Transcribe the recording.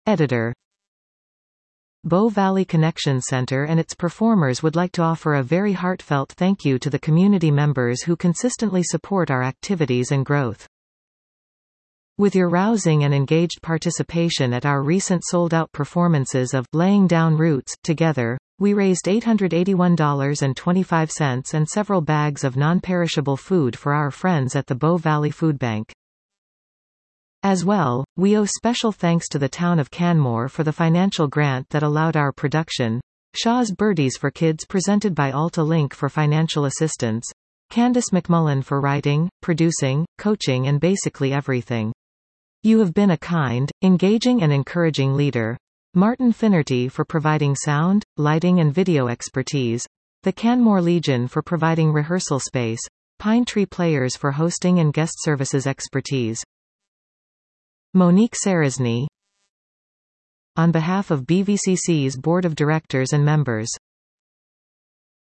Editor. Bow Valley Connection Center and its performers would like to offer a very heartfelt thank you to the community members who consistently support our activities and growth. With your rousing and engaged participation at our recent sold-out performances of Laying Down Roots Together, we raised $881.25 and several bags of non-perishable food for our friends at the Bow Valley Food Bank. As well, we owe special thanks to the town of Canmore for the financial grant that allowed our production, Shaw's Birdies for Kids presented by Alta Link for financial assistance, Candace McMullen for writing, producing, coaching and basically everything. You have been a kind, engaging and encouraging leader. Martin Finnerty for providing sound, lighting and video expertise, the Canmore Legion for providing rehearsal space, Pine Tree Players for hosting and guest services expertise. Monique Sarasny. On behalf of BVCC's Board of Directors and members.